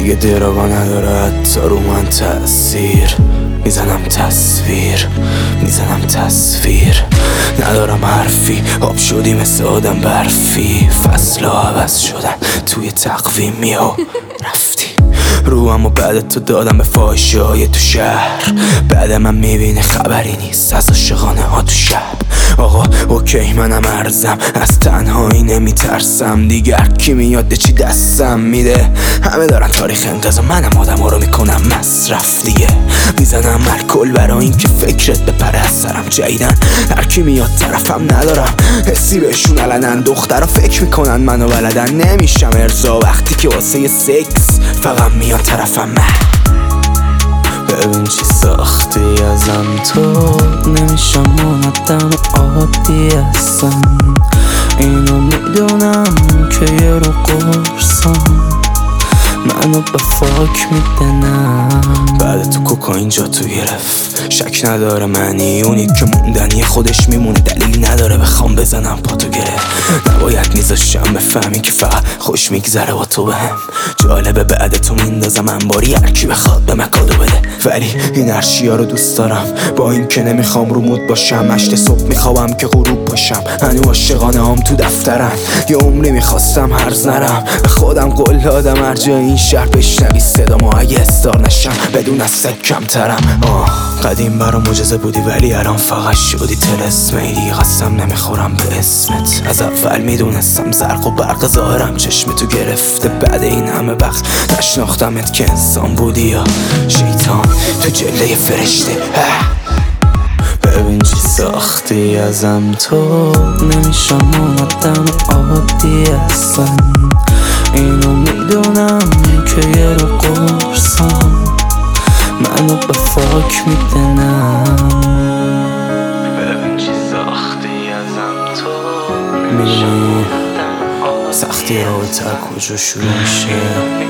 دیگه دراوا نداره حتی رو من تأثیر. میزنم تصویر ندارم حرفی، آب شدی مثل آدم برفی. فصل‌ها عوض شدن توی تقویمی ها رفتی رو، اما بعد تو دادم به فاحشه‌های تو شهر. بعد من میبینه خبری نیست از عاشقانه ها تو شب. آقا اوکی منم ارزم، از تنهایی نمیترسم دیگر. کی میاد چی دستم میده؟ همه دارن تاریخ انتظار، منم آدم ها رو میکنم مصرف دیگه. میزنم الکل برای این که فکرت بپره از سرم. جدیدن هر کی میاد طرفم ندارم حسی بهشون علنن. دخترها فکر میکنن منو بلدن، نمیشم ارضا وقتی که واسه سکس فقط میاد طرفم. ببین چی ساختی ازم تو، نمیشم اون آدم عادی اصلا. اینو میدونم که یه رو قرصم منو به فاک میدنم. بعد تو کوکائین جا تو گرفت، شک نداره منی اونی که موندنی خودش میمونه. دلیلی نداره بخوام بزنم پاتو گرفت. نباید میذاشم بفهمی که فقط خوش میگذره با تو بهم. جالبه بعد تو میندازم انباری، هرکی بخواد به مکادو بده. ولی این ارشیا رو دوست دارم، با این که نمیخوام رو مود باشم. 8 صبح میخوام که غروب باشم. هنو عاشقانه هم تو دفترن، یه عمری میخواستم هرز نرم. به خودم قول دادم هر جای این شهر بشنوی صدامو اگه استار نشم بدون از سگ کمترم. قدیم برام معجزه بودی ولی الان فقط شدی طلسم. دیگه قسم نمیخورم به اسمت، از اول میدونستم زرق و برق ظاهرم چشم تو گرفته. بعد این همه وقت نشناختمت که انسان بودی یا شیطان تو جله فرشته. ببین چی ساختی ازم تو، نمیشم اون آدم عادی اصلا. اینو میدونم که یه رو قرصم منو به فاک میدنم. ببین چی ساختی ازم تو، میدونی سختی رابطه کجا شروع میشه.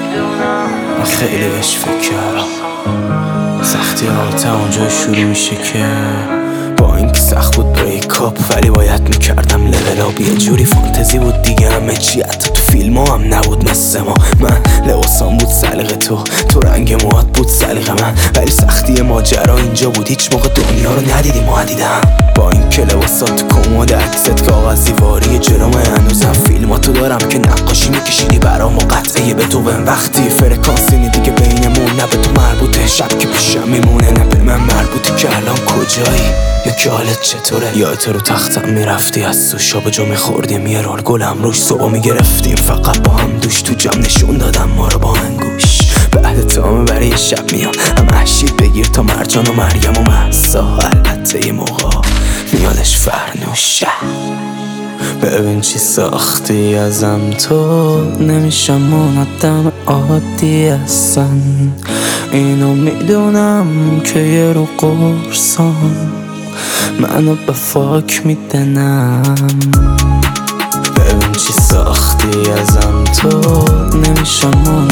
من خیلی بهش فکر کردم. سختی رابطه اونجا شروع میشه که با اینکه سخت بود بریکاپ ولی باید میکردم لول آپ. یه جوری فانتزی بود دیگه همه چی، حتی تو فیلم ها هم نبود مثل ما. من لباسام بود سلیقه تو رنگ موهات بود سلیقه من. ولی سختی ماجرا اینجا بود هیچ موقع دنیا رو ندیدی ما دیدم. با این که لباسات تو کمد، عکست کاغذ دیواری جلومه، هنوزم فیلماتو دارم که نقاشی میکشیدی برام و قطعه به تو. وقتی فرکانسی نیدی که بینمون نه به تو مربوطه، شب که پیشم میمونه نه به من مربوطه. که الان کجایی یا که حالت چطوره؟ یادت رو تختم میرفتی از سوشا به جا میخوردیم یه رول گلم روش صبح میگرفتیم فقط با هم دوش. تو جمع نشون دادم ما رو با انگوش. بعد تامه برای شب میام هم احشید بگیر تا مرجان و مریم و محسا. البته یه موقع میادش فرنوشه. ببین چی ساختی ازم تو، نمیشم اون آدم عادی اصلا. اینو میدونم که یه رو قرصم منو به فاک میدنم. ببین چی ساختی ازم تو، نمیشم اون